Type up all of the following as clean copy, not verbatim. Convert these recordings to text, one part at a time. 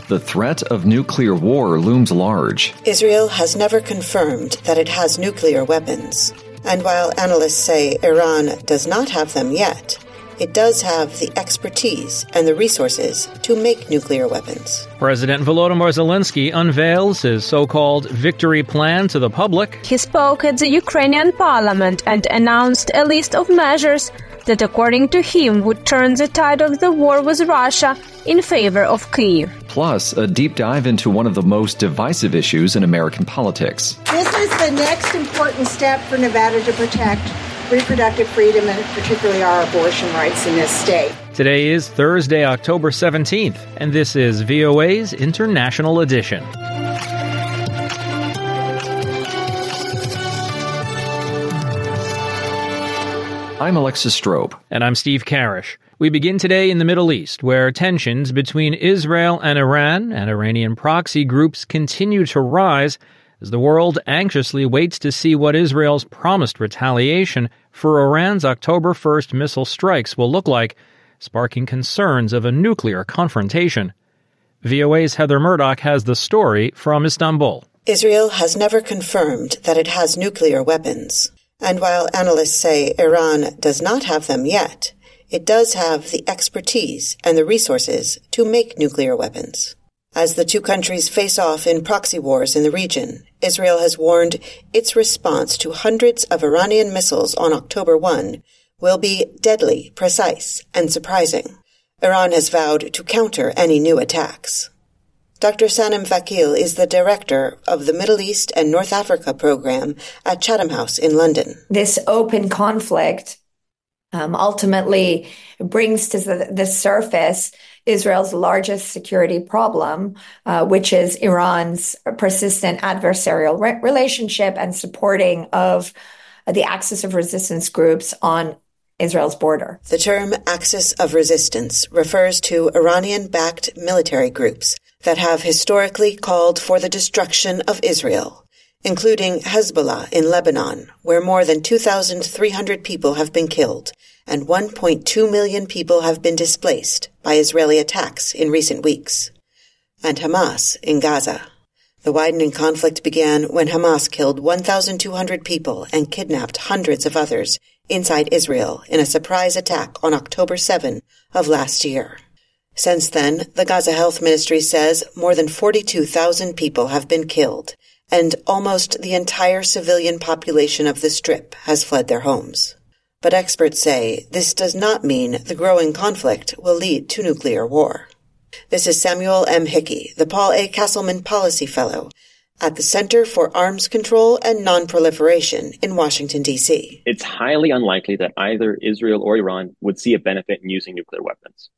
The threat of nuclear war looms large. Israel has never confirmed that it has nuclear weapons. And while analysts say Iran does not have them yet, it does have the expertise and the resources to make nuclear weapons. President Volodymyr Zelensky unveils his so-called victory plan to the public. He spoke at the Ukrainian parliament and announced a list of measures that, according to him, would turn the tide of the war with Russia in favor of Kyiv. Plus, a deep dive into one of the most divisive issues in American politics. This is the next important step for Nevada to protect reproductive freedom and particularly our abortion rights in this state. Today is Thursday, October 17th, and this is VOA's International Edition. I'm Alexis Strobe. And I'm Steve Karish. We begin today in the Middle East, where tensions between Israel and Iran and Iranian proxy groups continue to rise as the world anxiously waits to see what Israel's promised retaliation for Iran's October 1st missile strikes will look like, sparking concerns of a nuclear confrontation. VOA's Heather Murdoch has the story from Istanbul. Israel has never confirmed that it has nuclear weapons. And while analysts say Iran does not have them yet, it does have the expertise and the resources to make nuclear weapons. As the two countries face off in proxy wars in the region, Israel has warned its response to hundreds of Iranian missiles on October 1 will be deadly, precise, and surprising. Iran has vowed to counter any new attacks. Dr. Sanem Vakil is the director of the Middle East and North Africa program at Chatham House in London. This open conflict ultimately brings to the surface Israel's largest security problem, which is Iran's persistent adversarial relationship and supporting of the axis of resistance groups on Israel's border. The term axis of resistance refers to Iranian-backed military groups that have historically called for the destruction of Israel, including Hezbollah in Lebanon, where more than 2,300 people have been killed and 1.2 million people have been displaced by Israeli attacks in recent weeks, and Hamas in Gaza. The widening conflict began when Hamas killed 1,200 people and kidnapped hundreds of others inside Israel in a surprise attack on October 7 of last year. Since then, the Gaza Health Ministry says more than 42,000 people have been killed, and almost the entire civilian population of the Strip has fled their homes. But experts say this does not mean the growing conflict will lead to nuclear war. This is Samuel M. Hickey, the Paul A. Castleman Policy Fellow at the Center for Arms Control and Non-Proliferation in Washington, D.C. It's highly unlikely that either Israel or Iran would see a benefit in using nuclear weapons.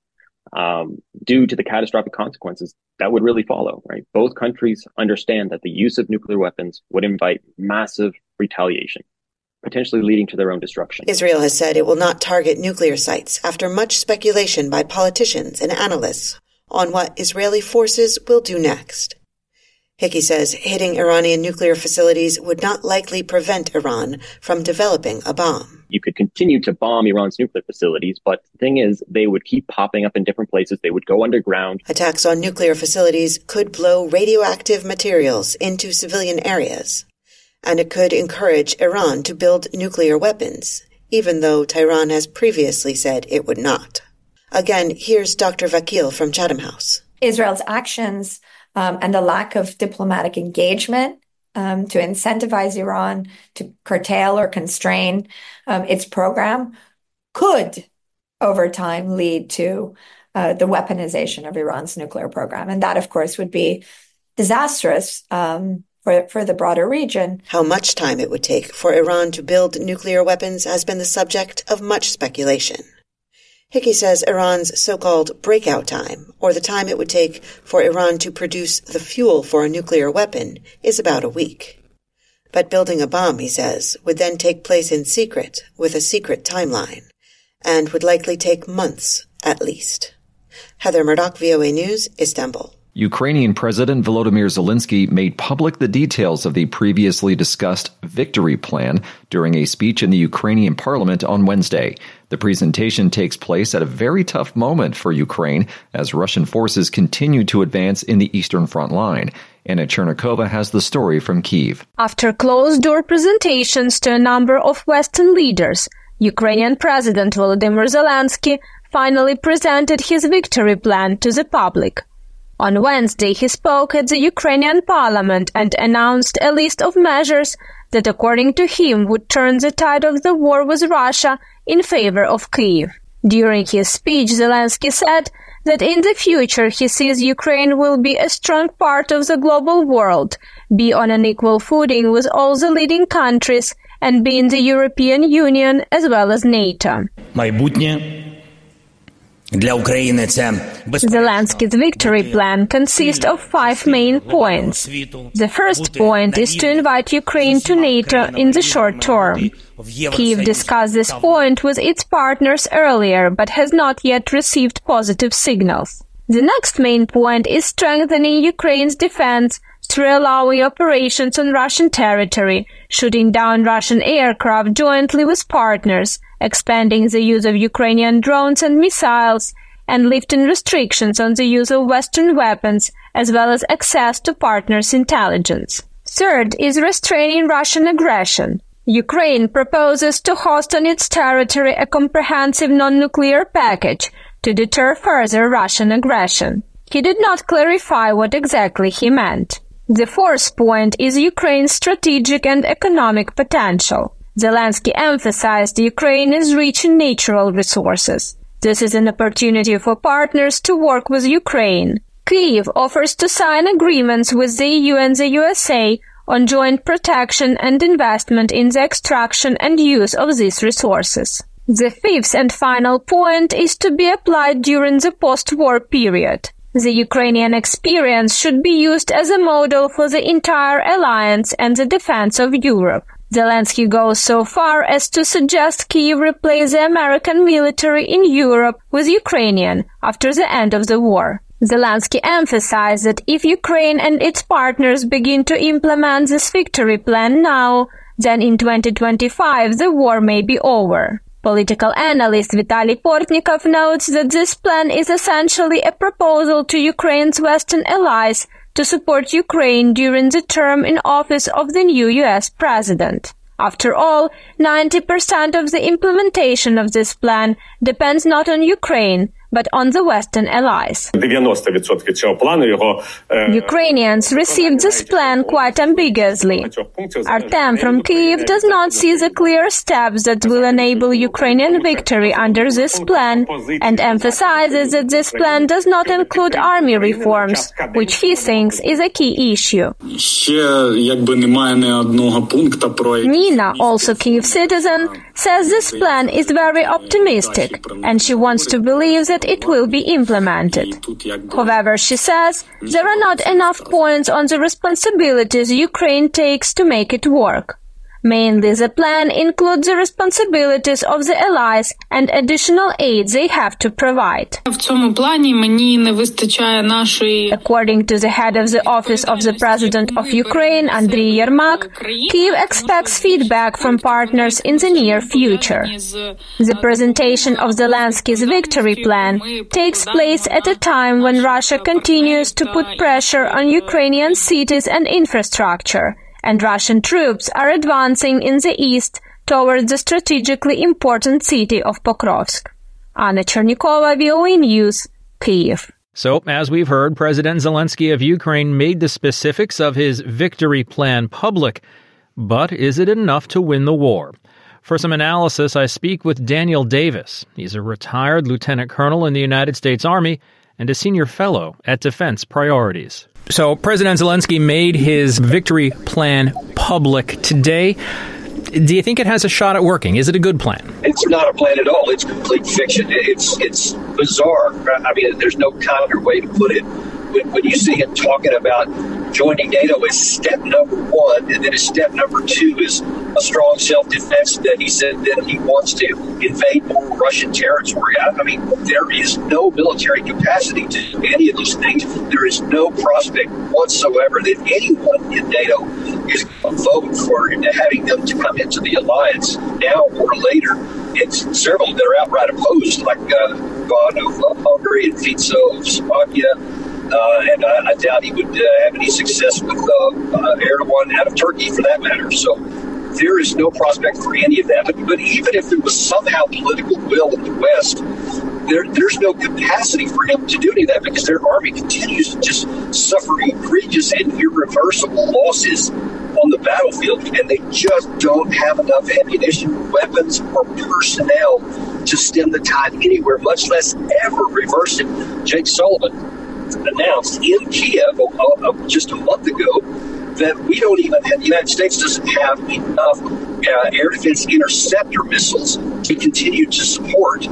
Due to the catastrophic consequences that would really follow, right? Both countries understand that the use of nuclear weapons would invite massive retaliation, potentially leading to their own destruction. Israel has said it will not target nuclear sites after much speculation by politicians and analysts on what Israeli forces will do next. Hickey says hitting Iranian nuclear facilities would not likely prevent Iran from developing a bomb. You could continue to bomb Iran's nuclear facilities, but the thing is, they would keep popping up in different places. They would go underground. Attacks on nuclear facilities could blow radioactive materials into civilian areas, and it could encourage Iran to build nuclear weapons, even though Tehran has previously said it would not. Again, here's Dr. Vakil from Chatham House. Israel's actions and the lack of diplomatic engagement to incentivize Iran to curtail or constrain its program could, over time, lead to the weaponization of Iran's nuclear program. And that, of course, would be disastrous for the broader region. How much time it would take for Iran to build nuclear weapons has been the subject of much speculation. Hickey says Iran's so-called breakout time, or the time it would take for Iran to produce the fuel for a nuclear weapon, is about a week. But building a bomb, he says, would then take place in secret, with a secret timeline, and would likely take months at least. Heather Murdoch, VOA News, Istanbul. Ukrainian President Volodymyr Zelensky made public the details of the previously discussed victory plan during a speech in the Ukrainian parliament on Wednesday. The presentation takes place at a very tough moment for Ukraine as Russian forces continue to advance in the eastern front line. Anna Chernikova has the story from Kyiv. After closed-door presentations to a number of Western leaders, Ukrainian President Volodymyr Zelensky finally presented his victory plan to the public. On Wednesday, he spoke at the Ukrainian parliament and announced a list of measures that, according to him, would turn the tide of the war with Russia in favor of Kyiv. During his speech, Zelensky said that in the future he sees Ukraine will be a strong part of the global world, be on an equal footing with all the leading countries, and be in the European Union as well as NATO. Zelensky's victory plan consists of 5 main points. The first point is to invite Ukraine to NATO in the short term. Kyiv discussed this point with its partners earlier, but has not yet received positive signals. The next main point is strengthening Ukraine's defense through allowing operations on Russian territory, shooting down Russian aircraft jointly with partners, expanding the use of Ukrainian drones and missiles, and lifting restrictions on the use of Western weapons, as well as access to partners' intelligence. Third is restraining Russian aggression. Ukraine proposes to host on its territory a comprehensive non-nuclear package to deter further Russian aggression. He did not clarify what exactly he meant. The fourth point is Ukraine's strategic and economic potential. Zelensky emphasized Ukraine is rich in natural resources. This is an opportunity for partners to work with Ukraine. Kyiv offers to sign agreements with the EU and the USA on joint protection and investment in the extraction and use of these resources. The fifth and final point is to be applied during the post-war period. The Ukrainian experience should be used as a model for the entire alliance and the defense of Europe. Zelensky goes so far as to suggest Kyiv replace the American military in Europe with Ukrainian after the end of the war. Zelensky emphasized that if Ukraine and its partners begin to implement this victory plan now, then in 2025 the war may be over. Political analyst Vitaly Portnikov notes that this plan is essentially a proposal to Ukraine's Western allies to support Ukraine during the term in office of the new U.S. president. After all, 90% of the implementation of this plan depends not on Ukraine, but on the Western allies. Ukrainians received this plan quite ambiguously. Artem from Kyiv does not see the clear steps that will enable Ukrainian victory under this plan and emphasizes that this plan does not include army reforms, which he thinks is a key issue. Nina, also Kyiv citizen, says this plan is very optimistic and she wants to believe that it will be implemented. However, she says there are not enough points on the responsibilities Ukraine takes to make it work. Mainly, the plan includes the responsibilities of the allies and additional aid they have to provide. According to the head of the Office of the President of Ukraine, Andriy Yermak, Kyiv expects feedback from partners in the near future. The presentation of Zelensky's victory plan takes place at a time when Russia continues to put pressure on Ukrainian cities and infrastructure, and Russian troops are advancing in the east towards the strategically important city of Pokrovsk. Anna Chernikova, VOA News, Kyiv. So, as we've heard, President Zelensky of Ukraine made the specifics of his victory plan public. But is it enough to win the war? For some analysis, I speak with Daniel Davis. He's a retired lieutenant colonel in the United States Army and a senior fellow at Defense Priorities. So President Zelensky made his victory plan public today. Do you think it has a shot at working? Is it a good plan? It's not a plan at all. It's complete fiction. It's bizarre. I mean, there's no kinder way to put it. When you see him talking about joining NATO as step number one, and then as step number two is a strong self-defense, that he said that he wants to invade more Russian territory. I mean, there is no military capacity to do any of those things. There is no prospect whatsoever that anyone in NATO is going to vote for having them to come into the alliance now or later. It's several that are outright opposed, like God of Hungary and Fico of Slovakia. And I doubt he would have any success with Erdogan out of Turkey, for that matter. So there is no prospect for any of that. But even if there was somehow political will in the West, there's no capacity for him to do any of that, because their army continues to just suffer egregious and irreversible losses on the battlefield, and they just don't have enough ammunition, weapons, or personnel to stem the tide anywhere, much less ever reverse it. Jake Sullivan announced in Kiev just a month ago that the United States doesn't have enough air defense interceptor missiles to continue to support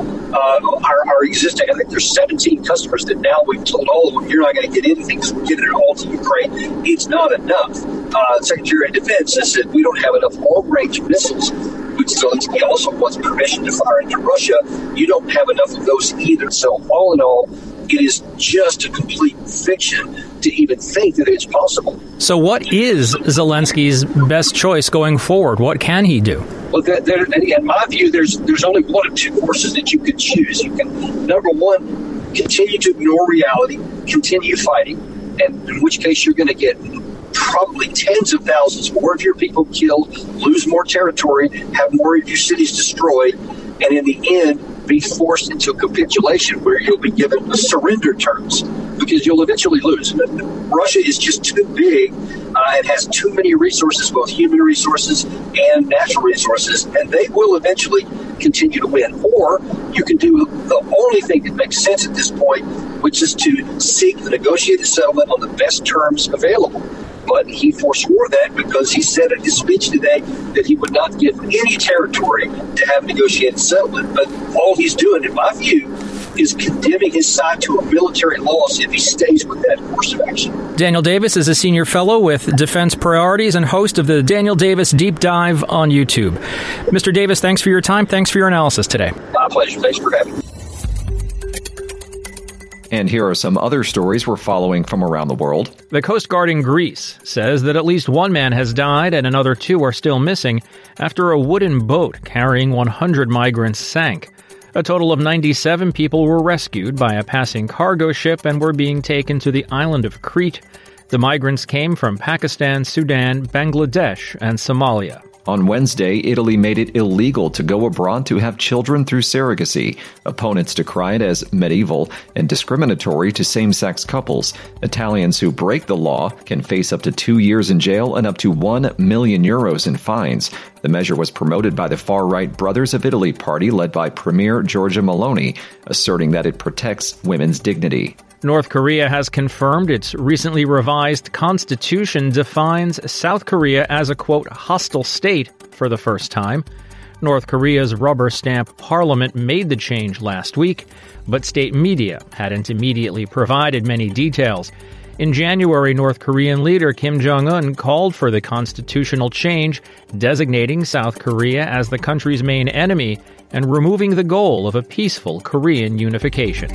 our existing. I think there's 17 customers that now we've told all of them, you're not going to get anything because we're giving it all to Ukraine. It's not enough. Secretary of Defense has said we don't have enough long-range missiles, which Zelensky also wants permission to fire into Russia. You don't have enough of those either. So all in all, it is just a complete fiction to even think that it's possible. So what is Zelensky's best choice going forward? What can he do? Well, in my view, there's only one of two courses that you can choose. You can, number one, continue to ignore reality, continue fighting, and in which case you're going to get probably tens of thousands more of your people killed, lose more territory, have more of your cities destroyed, and in the end, be forced into a capitulation where you'll be given surrender terms, because you'll eventually lose. Russia is just too big. It has too many resources, both human resources and natural resources, and they will eventually continue to win. Or you can do the only thing that makes sense at this point, which is to seek the negotiated settlement on the best terms available. But he forswore that because he said in his speech today that he would not give any territory to have negotiated settlement. But all he's doing, in my view, is condemning his side to a military loss if he stays with that course of action. Daniel Davis is a senior fellow with Defense Priorities and host of the Daniel Davis Deep Dive on YouTube. Mr. Davis, thanks for your time. Thanks for your analysis today. My pleasure. Thanks for having me. And here are some other stories we're following from around the world. The Coast Guard in Greece says that at least one man has died and another two are still missing after a wooden boat carrying 100 migrants sank. A total of 97 people were rescued by a passing cargo ship and were being taken to the island of Crete. The migrants came from Pakistan, Sudan, Bangladesh, and Somalia. On Wednesday, Italy made it illegal to go abroad to have children through surrogacy. Opponents decry it as medieval and discriminatory to same-sex couples. Italians who break the law can face up to 2 years in jail and up to €1 million in fines. The measure was promoted by the far-right Brothers of Italy party led by Premier Giorgia Meloni, asserting that it protects women's dignity. North Korea has confirmed its recently revised constitution defines South Korea as a, quote, hostile state for the first time. North Korea's rubber stamp parliament made the change last week, but state media hadn't immediately provided many details. In January, North Korean leader Kim Jong-un called for the constitutional change, designating South Korea as the country's main enemy and removing the goal of a peaceful Korean unification.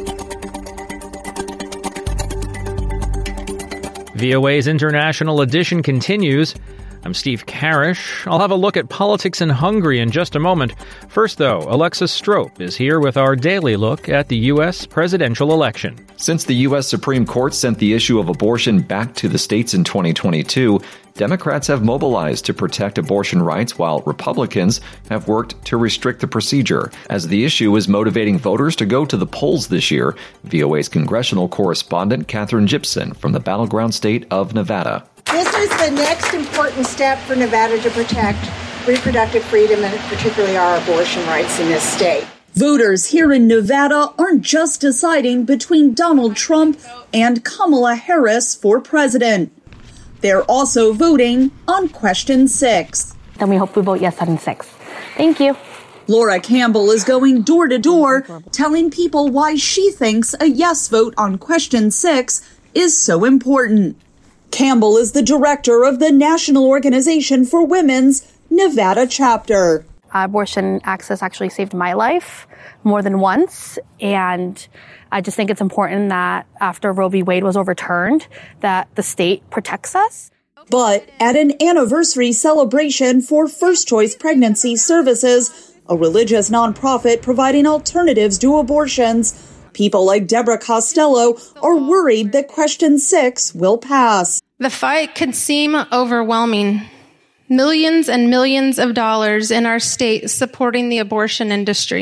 VOA's International Edition continues. I'm Steve Karish. I'll have a look at politics in Hungary in just a moment. First, though, Alexis Strope is here with our daily look at the U.S. presidential election. Since the U.S. Supreme Court sent the issue of abortion back to the states in 2022, Democrats have mobilized to protect abortion rights while Republicans have worked to restrict the procedure. As the issue is motivating voters to go to the polls this year, VOA's congressional correspondent Katherine Gibson from the battleground state of Nevada. This is the next important step for Nevada to protect reproductive freedom and particularly our abortion rights in this state. Voters here in Nevada aren't just deciding between Donald Trump and Kamala Harris for president. They're also voting on question 6. Then we hope we vote yes on 6. Thank you. Laura Campbell is going door to door, telling people why she thinks a yes vote on question 6 is so important. Campbell is the director of the National Organization for Women's Nevada chapter. Abortion access actually saved my life more than once, and I just think it's important that after Roe v. Wade was overturned, that the state protects us. But at an anniversary celebration for First Choice Pregnancy Services, a religious nonprofit providing alternatives to abortions, people like Deborah Costello are worried that Question 6 will pass. The fight could seem overwhelming. Millions and millions of dollars in our state supporting the abortion industry.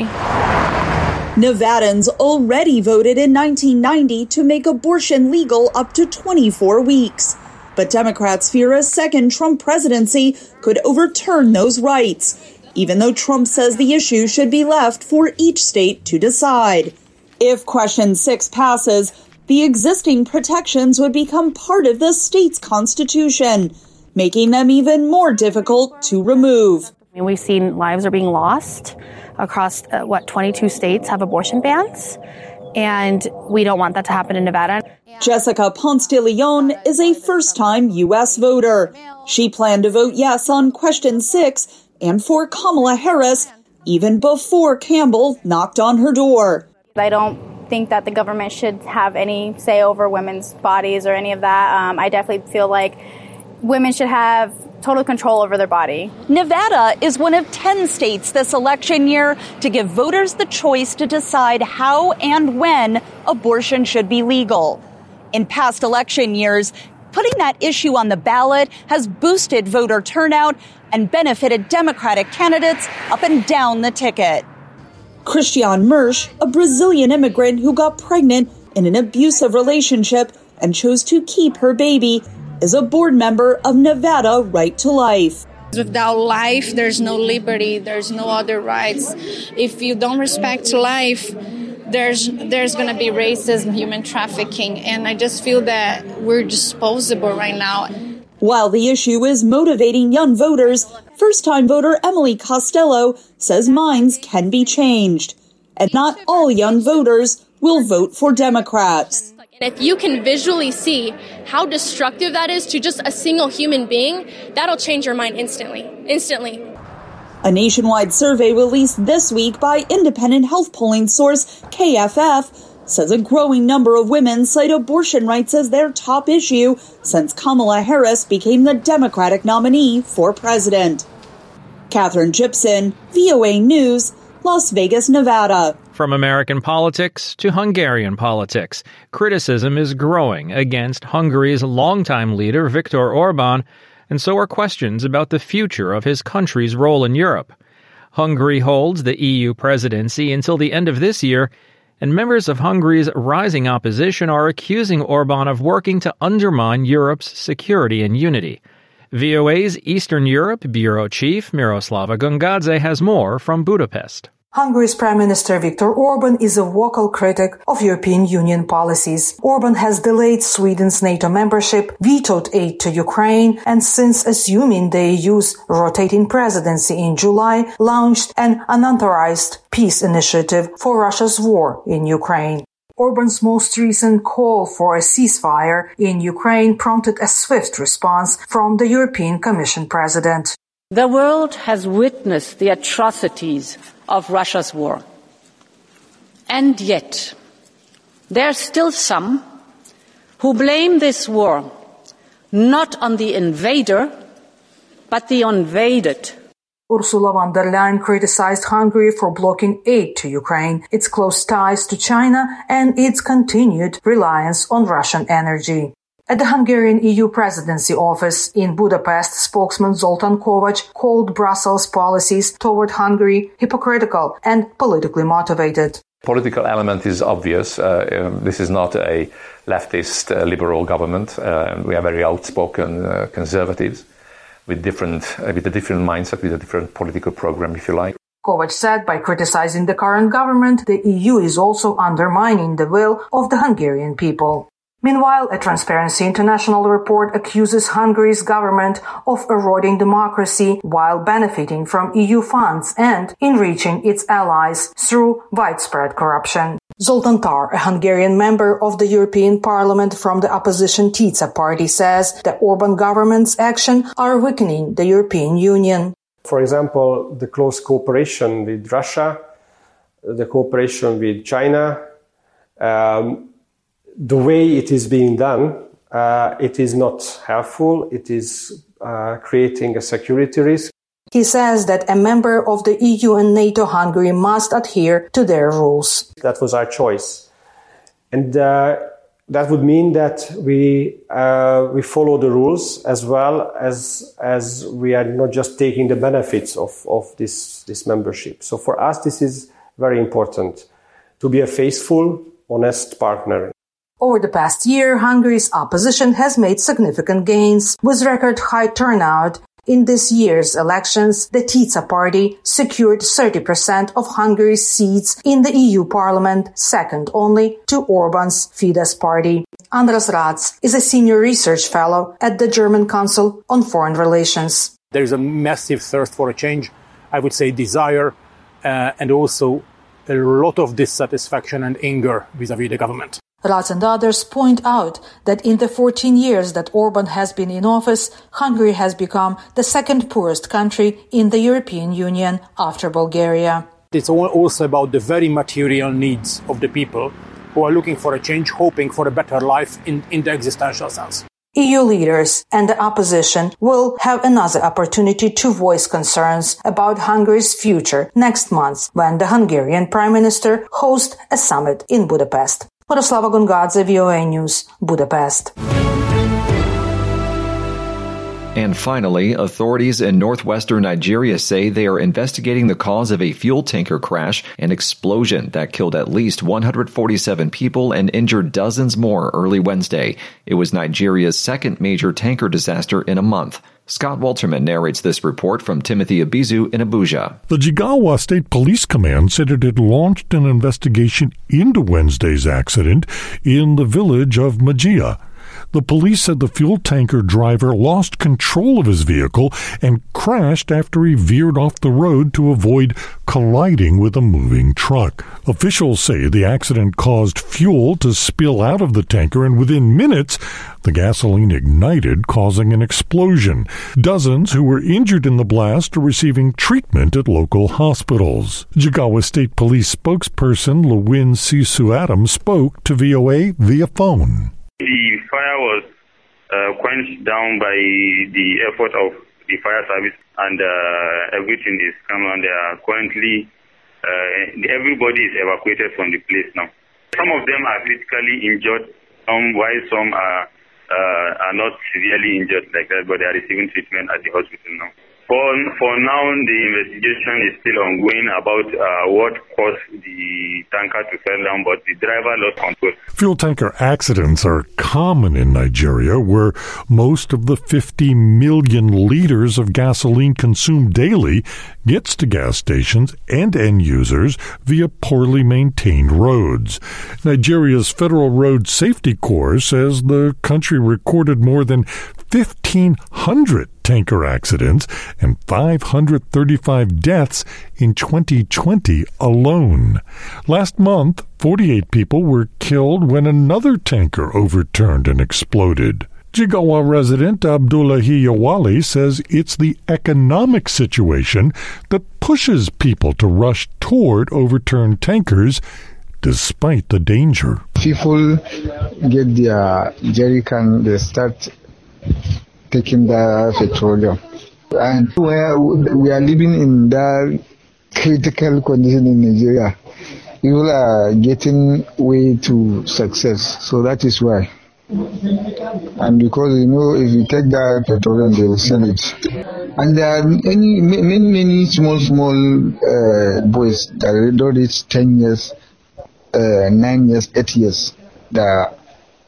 Nevadans already voted in 1990 to make abortion legal up to 24 weeks. But Democrats fear a second Trump presidency could overturn those rights, even though Trump says the issue should be left for each state to decide. If Question 6 passes, the existing protections would become part of the state's constitution, making them even more difficult to remove. We've seen lives are being lost across, 22 states have abortion bans, and we don't want that to happen in Nevada. Jessica Ponce de Leon is a first-time U.S. voter. She planned to vote yes on Question 6 and for Kamala Harris even before Campbell knocked on her door. I don't think that the government should have any say over women's bodies or any of that. I definitely feel like women should have total control over their body. Nevada is one of 10 states this election year to give voters the choice to decide how and when abortion should be legal. In past election years, putting that issue on the ballot has boosted voter turnout and benefited Democratic candidates up and down the ticket. Christiane Mersch, a Brazilian immigrant who got pregnant in an abusive relationship and chose to keep her baby, is a board member of Nevada Right to Life. Without life, there's no liberty, there's no other rights. If you don't respect life, there's going to be racism, human trafficking, and I just feel that we're disposable right now. While the issue is motivating young voters, first-time voter Emily Costello says minds can be changed, and not all young voters will vote for Democrats. And if you can visually see how destructive that is to just a single human being, that'll change your mind instantly. A nationwide survey released this week by independent health polling source KFF says a growing number of women cite abortion rights as their top issue since Kamala Harris became the Democratic nominee for president. Catherine Gibson, VOA News, Las Vegas, Nevada. From American politics to Hungarian politics, criticism is growing against Hungary's longtime leader, Viktor Orban, and so are questions about the future of his country's role in Europe. Hungary holds the EU presidency until the end of this year, and members of Hungary's rising opposition are accusing Orban of working to undermine Europe's security and unity. VOA's Eastern Europe bureau chief Miroslava Gongadze has more from Budapest. Hungary's Prime Minister Viktor Orban is a vocal critic of European Union policies. Orban has delayed Sweden's NATO membership, vetoed aid to Ukraine, and since assuming the EU's rotating presidency in July, launched an unauthorized peace initiative for Russia's war in Ukraine. Orban's most recent call for a ceasefire in Ukraine prompted a swift response from the European Commission president. The world has witnessed the atrocities of Russia's war. And yet, there are still some who blame this war not on the invader, but the invaded. Ursula von der Leyen criticized Hungary for blocking aid to Ukraine, its close ties to China, and its continued reliance on Russian energy. At the Hungarian EU presidency office in Budapest, spokesman Zoltán Kovács called Brussels' policies toward Hungary hypocritical and politically motivated. Political element is obvious. This is not a leftist liberal government. We are very outspoken conservatives with a different mindset, with a different political program, if you like. Kovács said by criticizing the current government, the EU is also undermining the will of the Hungarian people. Meanwhile, a Transparency International report accuses Hungary's government of eroding democracy while benefiting from EU funds and enriching its allies through widespread corruption. Zoltán Tar, a Hungarian member of the European Parliament from the opposition Tisza party, says the Orban government's actions are weakening the European Union. For example, the close cooperation with Russia, the cooperation with China, the way it is being done, it is not helpful. It is creating a security risk. He says that a member of the EU and NATO, Hungary, must adhere to their rules. That was our choice. And that would mean that we follow the rules as well as we are not just taking the benefits of this membership. So for us, this is very important, to be a faithful, honest partner. Over the past year, Hungary's opposition has made significant gains. With record high turnout in this year's elections, the Tisza party secured 30% of Hungary's seats in the EU Parliament, second only to Orban's Fidesz party. Andras Rác is a senior research fellow at the German Council on Foreign Relations. There is a massive thirst for a change, I would say desire, and also a lot of dissatisfaction and anger vis-à-vis the government. Rác and others point out that in the 14 years that Orban has been in office, Hungary has become the second poorest country in the European Union after Bulgaria. It's also about the very material needs of the people who are looking for a change, hoping for a better life in the existential sense. EU leaders and the opposition will have another opportunity to voice concerns about Hungary's future next month when the Hungarian Prime Minister hosts a summit in Budapest. Miroslava Gongadze, VOA News, Budapest. And finally, authorities in northwestern Nigeria say they are investigating the cause of a fuel tanker crash and explosion that killed at least 147 people and injured dozens more early Wednesday. It was Nigeria's second major tanker disaster in a month. Scott Walterman narrates this report from Timothy Abizu in Abuja. The Jigawa State Police Command said it had launched an investigation into Wednesday's accident in the village of Majia. The police said the fuel tanker driver lost control of his vehicle and crashed after he veered off the road to avoid colliding with a moving truck. Officials say the accident caused fuel to spill out of the tanker, and within minutes, the gasoline ignited, causing an explosion. Dozens who were injured in the blast are receiving treatment at local hospitals. Jigawa State Police spokesperson Lewin Sisu Adams spoke to VOA via phone. The fire was quenched down by the effort of the fire service, and everything is come on. They are currently, everybody is evacuated from the place now. Some of them are critically injured, while some are not severely injured like that, but they are receiving treatment at the hospital now. For now, the investigation is still ongoing about what caused the tanker to fall down, but the driver lost control. Fuel tanker accidents are common in Nigeria, where most of the 50 million liters of gasoline consumed daily gets to gas stations and end users via poorly maintained roads. Nigeria's Federal Road Safety Corps says the country recorded more than 1,500 tanker accidents and 535 deaths in 2020 alone. Last month, 48 people were killed when another tanker overturned and exploded. Jigawa resident Abdullahi Yawali says it's the economic situation that pushes people to rush toward overturned tankers despite the danger. People get their jerry can, they start taking the petroleum. And we are living in that critical condition in Nigeria. People are getting way to success. So that is why. And because, if you take that petroleum, they will sell it. And there are many small boys that don't reach 10 years, 9 years, 8 years, that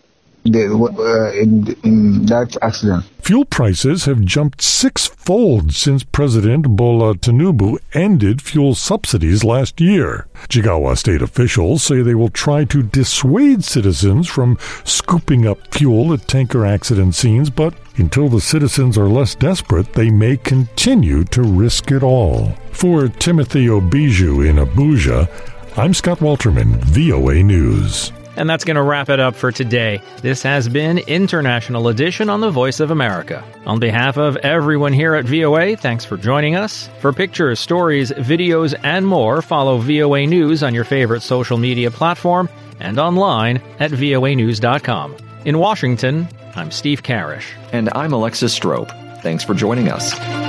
in that accident. Fuel prices have jumped six-fold since President Bola Tinubu ended fuel subsidies last year. Jigawa state officials say they will try to dissuade citizens from scooping up fuel at tanker accident scenes, but until the citizens are less desperate, they may continue to risk it all. For Timothy Obiju in Abuja, I'm Scott Walterman, VOA News. And that's going to wrap it up for today. This has been International Edition on the Voice of America. On behalf of everyone here at VOA, thanks for joining us. For pictures, stories, videos, and more, follow VOA News on your favorite social media platform and online at voanews.com. In Washington, I'm Steve Karish. And I'm Alexis Strope. Thanks for joining us.